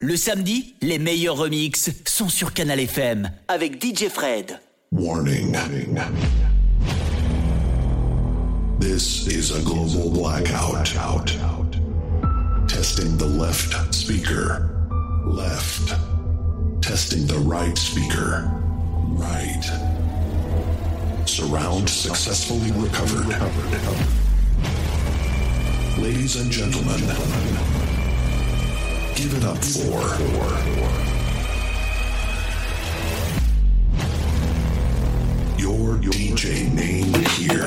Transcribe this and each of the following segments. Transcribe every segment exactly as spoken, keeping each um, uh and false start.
Le samedi, les meilleurs remixes sont sur Canal F M avec D J Fred. Warning. This is a global blackout. Testing the left speaker. Left. Testing the right speaker. Right. Surround successfully recovered. Ladies and gentlemen, give it up for your D J name here.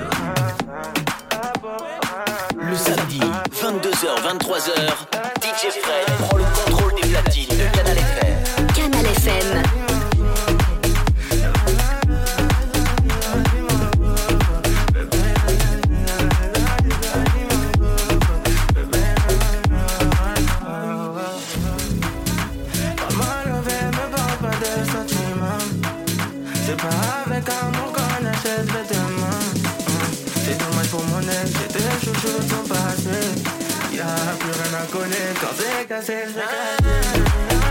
Le samedi, vingt-deux heures vingt-trois heures, D J Fred prend le contrôle des platines de Canal F M. Canal F M. C'est pas avec amour qu'on achète le demain. C'est dommage pour mon ex, j'étais chouchou de son passé. Y'a plus rien à connaître quand c'est cassé, je vais casser.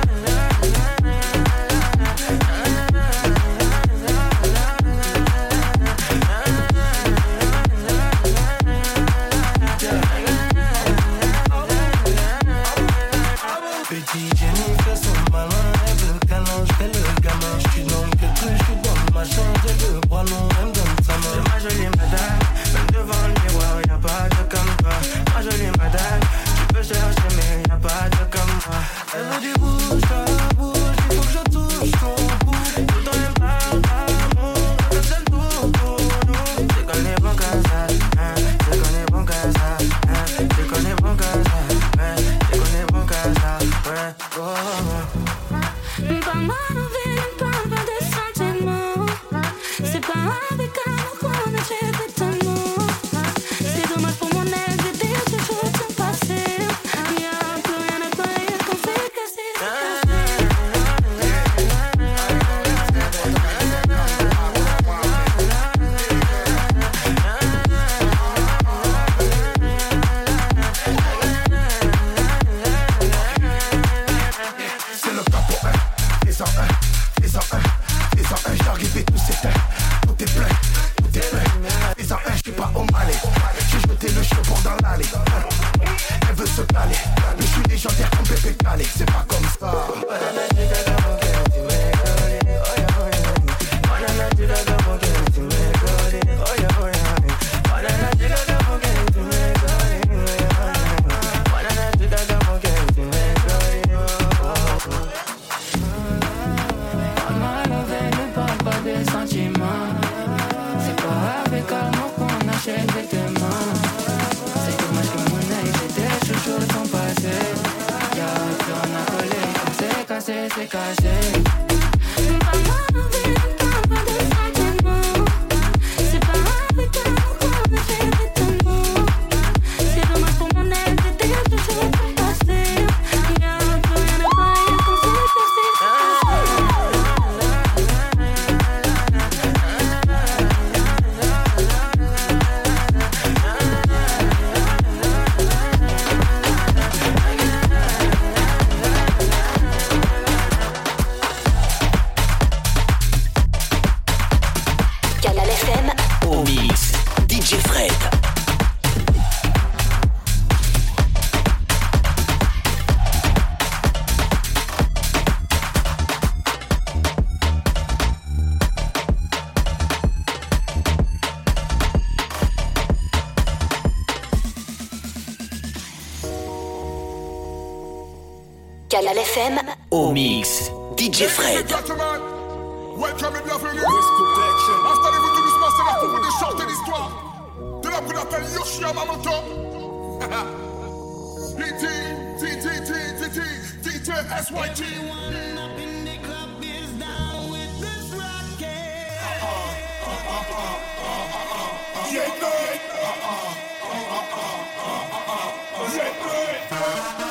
Petit génie fait son malin, elle veut câlin, j'fais le gamin. J'suis dans le truc, j'suis dans ma chambre, j'ai le bras long, elle me donne sa main. Ma jolie madame, même devant le miroir, y'a pas de comme toi. Ma jolie madame, tu peux chercher mais y'a pas de comme moi. Elle veut du bouche à bouche, il faut que je touche ton bout. Tout le temps elle parle d'amour, elle fait le tour pour nous. C'est qu'on est bon comme ça, hein, c'est qu'on est bon comme ça, hein, c'est qu'on est bon comme ça, ouais, c'est qu'on est bon comme ça, ouais, oh, oh. Pas mal envie, ne parle pas de sentiments. C'est pas avec amour qu'on achète l'étonnement. C'est dommage pour mon ex, j'ai des choses de passé. Y'a plus rien à payer quand c'est cassé, c'est cassé. C'est le pas pour un, fais-en un, fais-en un, fais-en un, j'arrivais tout s'éteint, tout est plein, tout est plein, fais-en un, j'suis pas au malais, j'ai jeté le chapeau dans l'allée, elle veut se caler, mais j'suis légendaire comme bébé calé, c'est pas comme ça. C'est pas avec amour qu'on achète les demain. C'est dommage que mon ex, j'étais chouchou de son passé. Y'a plus rien à coller, quand c'est cassé, c'est cassé. Pas mal envie, ne parle pas de sentiments. C'est pas avec amour qu'on achète l'étonnement. C'est dommage pour mon ex, j'ai des choses de passé. Y'a plus rien à payer quand c'est cassé, c'est cassé. Canal F M. Au mix, D J Fred. Canal F M. Au mix, D J Fred. Welcome et bienvenue. Installez-vous tout doucement, c'est là pour vous de chanter l'histoire de la qu'on appelle Yoshi Yamamoto. D T, D T, D T, D T, D J S Y T. Yeah, good. Yeah, good.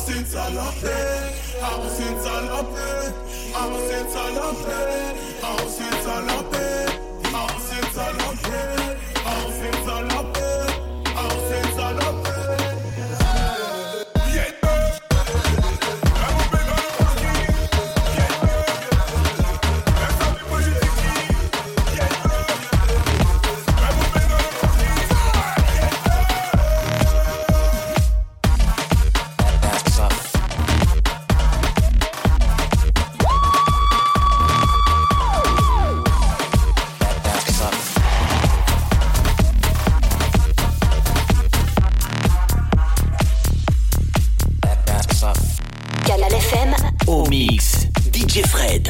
since I love it. Ever since I love it. Ever since I love it. Ever since I love it. Ever since I love it. Ever since I love it. Ever since I love it. Au mix, D J Fred.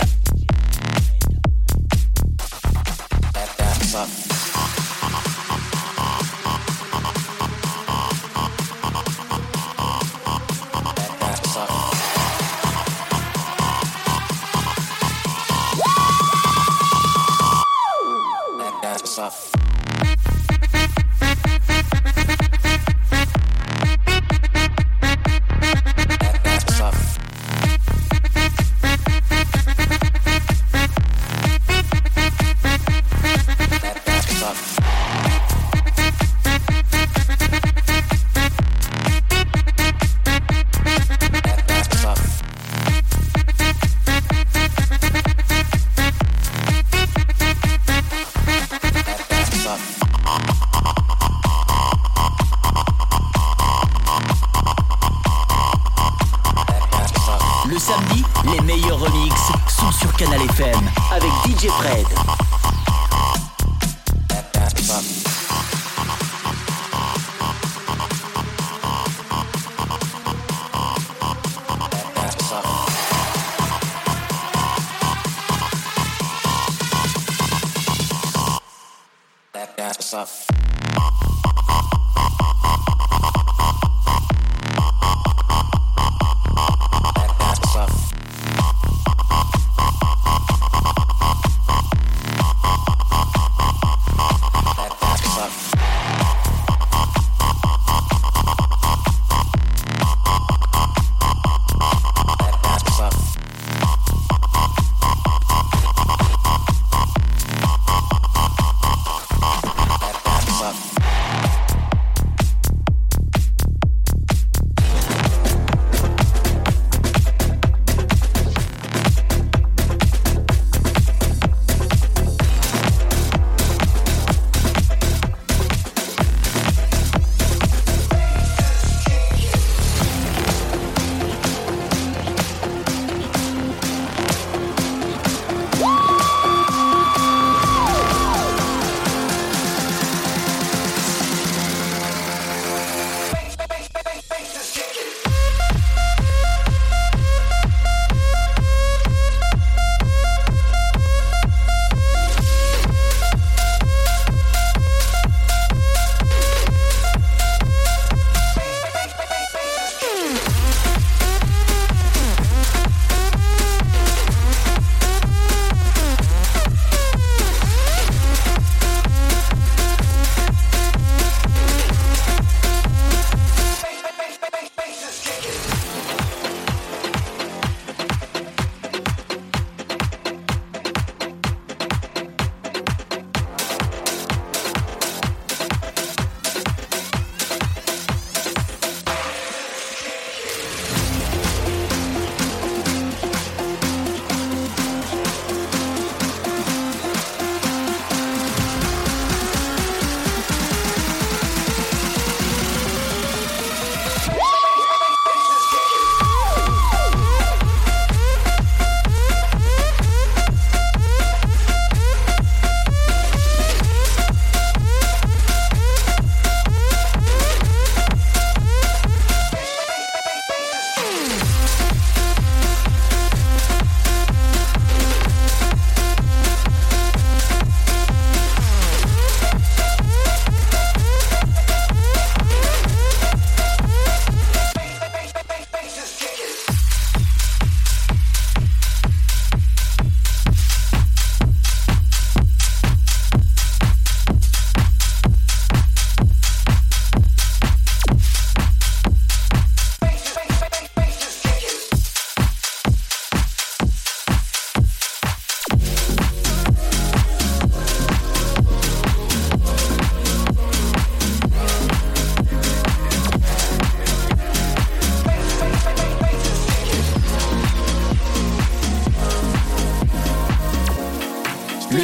Le samedi, les meilleurs remixes sont sur Canal F M avec D J Fred.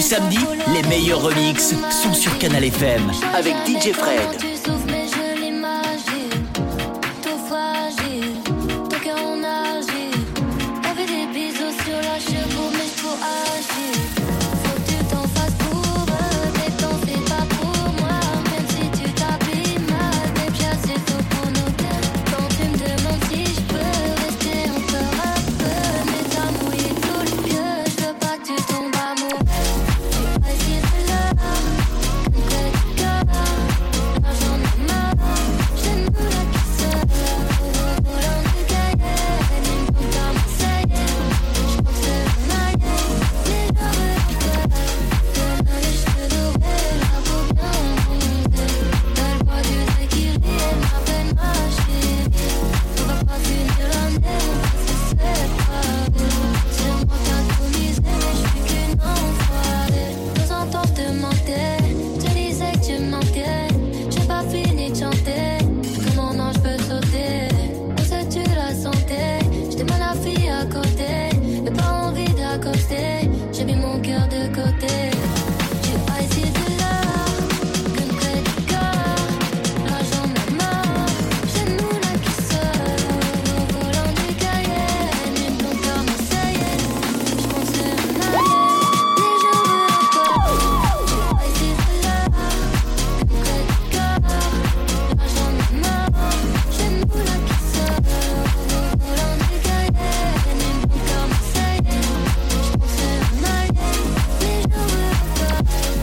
samedi, les meilleurs remixes sont sur Canal F M avec D J Fred. Tu souffles mais je l'imagine, tout fragile, ton cœur en argile. T'avais des bisous sur la cheveux mais faut agir. Faut que tu t'en fasses pour eux, mais t'en fais pas pour moi. Même si tu t'habilles mal, mes pieds c'est faux pour nos deux. Quand tu me demandes si je peux rester encore un peu, mais t'as mouillé tout le pieu, je veux pas que tu tombes amoureux. Tu as essayé de l'heure, une tête de cœur. Là j'en ai marre, je nous la quitte au volant du Cayenne. Une pompe à Marseille, je pense que le maillet. Les gens veulent peur, de là les cheveux dorés, la peau bien bronzée. T'as le poids du tequila, elle m'appelle ma chérie. On va pas finir l'année, on va se séparer. C'est moi qui a tout misé, mais je suis qu'une enfoirée. Nous entends te mentir, tu disais que tu mentais. J'ai pas fini de chanter, comment non je peux sauter. Où sais tu la santé, j'étais mal la fille à côté. J'ai pas envie d'accoster, j'ai mis mon cœur de côté. J'ai pas essayé de l'heure, qu'une tête de cœur. Là j'en ai marre, j'ai nous la qui seule. Au volant du Cayenne, une pompe à Marseille. Je pense que le maillet, les gens veulent encore. J'ai pas essayé de l'heure, qu'une tête de cœur. Là j'en ai marre, j'ai nous la qui seule. Au volant du Cayenne, une pompe à Marseille. Je pense que le maillet, les gens veulent encore.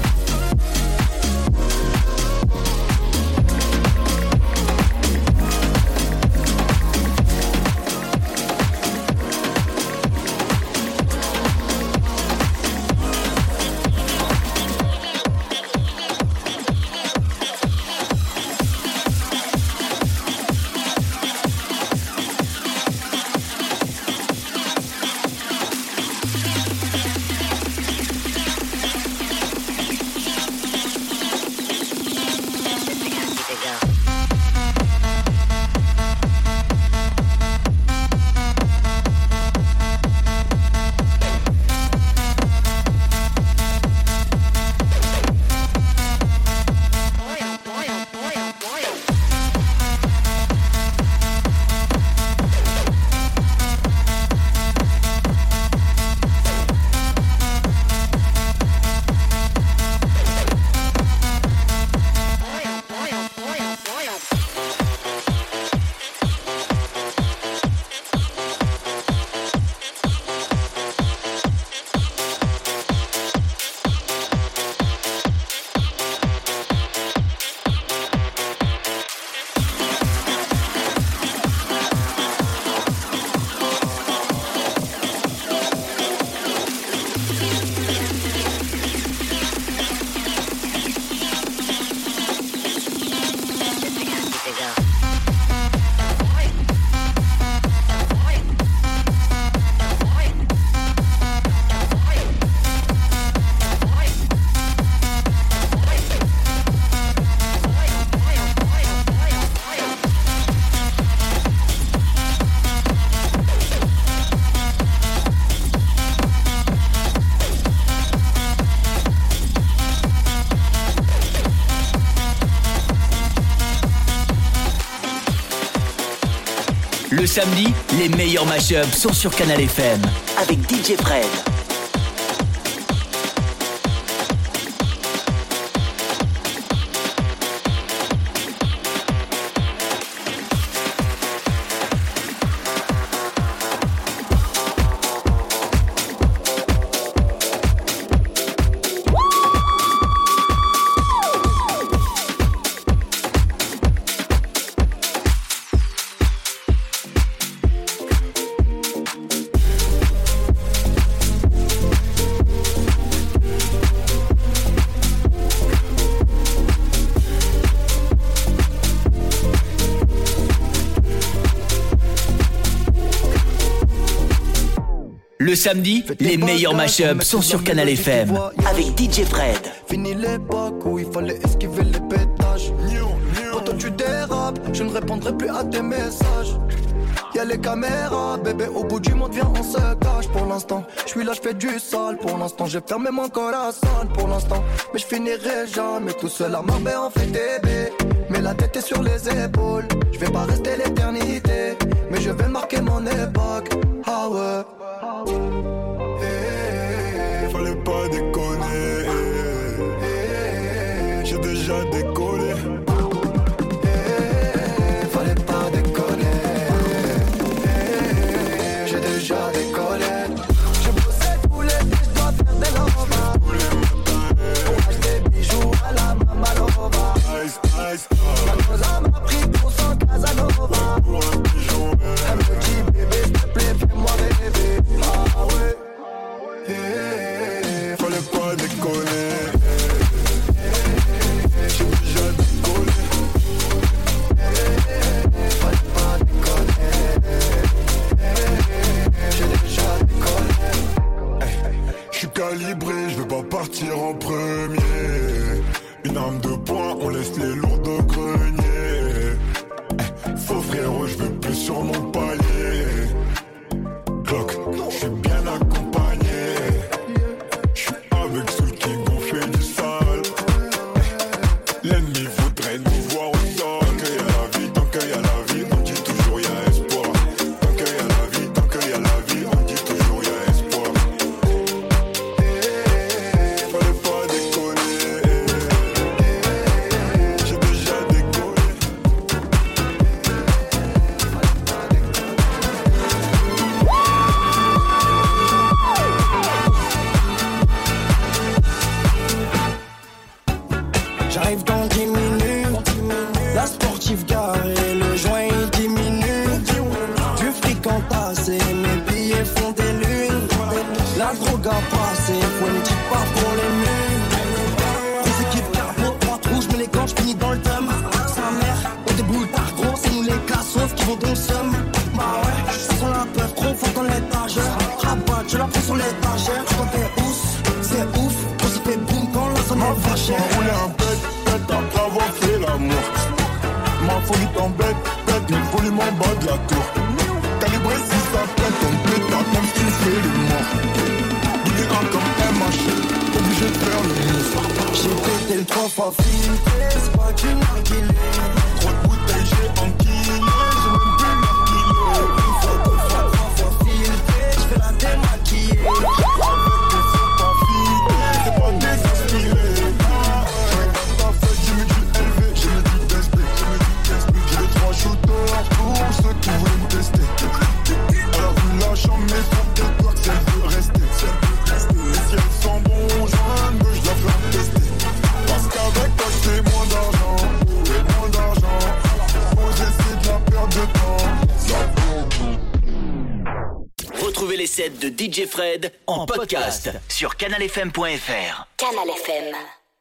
Le samedi, les meilleurs mashups sont sur Canal F M avec D J Fred. Le samedi, les meilleurs mashups sont sur Canal F M avec D J Fred. Fini l'époque où il fallait esquiver les pétages. Quand toi tu dérapes, je ne répondrai plus à tes messages. Yeah, y'a les caméras, bébé, au bout du monde, viens, on se cache pour l'instant. J'suis là, j'fais du sale pour l'instant. J'ai fermé mon corazon pour l'instant. Mais j'finirai jamais tout seul à Marbella en fait bébé. Mais la tête est sur les épaules. J'vais pas rester l'éternité, mais je vais marquer mon époque. Ah ouais. Hey, fallait pas déconner. Hey, j'ai déjà décollé. Hey, fallait pas déconner. Hey, j'ai déjà décollé. J'ai bossé tous les jours, je dois faire des lovas. Pour acheter des bijoux à la Mamalova. Ice, ice, La cosa m'a pris pour son Casanova. pour un pigeon. Elle me dit bébé, s'il te plaît, fais-moi rêver. Ah ouais. Hey, Fallait pas déconner. J'ai déjà décollé. fallait pas déconner. J'ai déjà décollé. J'suis calibré, j'veux pas partir en premier. Une arme de poing, on laisse les lourds de grenier. Faux frérot, j'veux plus sur mon palier. Clock, j'suis bien accompagné. J'suis avec ceux qui gonflent du sale. L'ennemi voudrait nous voir au sol. Tant qu'il y a la vie, tant qu'il y a la vie, on dit toujours y a espoir. Tant qu'il y a la vie, tant qu'il y a la vie, on dit toujours y a espoir. Fallait pas déconner. J'ai déjà décollé. J'arrive dans dix minutes, la sportive garée, le joint il diminue. Du fric entassé, mes billets font des lunes. La drogue a passé, faut une petite part pour les murs. Grosse équipe carbo, trois trous, j'mets les gants, j'finis dans le thème. Sa mère, on déboule tard gros, c'est nous les cassos qui vont dans le seum. Bah ouais, ça sent la peur, trop fort dans l'étagère. Rabat, je la prends sur l'étagère, j't'en fais housse, c'est ouf. On se fait boum quand la sonne est vachère. Rouler un pet, pet après avoir fait l'amour. Ma folie t'embête, pète, une folie m'en bas de la tour. Calibré si ça pète, on pète comme si tu fais le mort. Bouger un comme M H, obligé de faire le mousse. J'ai pété le trois fois filtré, c'est pas du narguilé. Trop de bouteilles, j'ai enquillé, j'ai même plus l'arguilé. Une fois, deux fois, trois fois filtré, j'fais la démaquiller. Avec des faux pas filés, c'est pas des inspirés. J'ai pas ta fête, j'ai mis du L V, j'ai mis du D S P, j'ai mis du D S P. J'ai les trois shooters pour ceux qui voulaient me tester. Elle a vu la chambre, mais faut qu'elle doit que si elle veut rester. Et si elle sent bon, je je la fais tester. Parce qu'avec toi, c'est moins d'argent, et moins d'argent. Poser, c'est de la perte de temps. Retrouvez les sets de D J Fred en podcast sur canal f m point f r. Canal F M.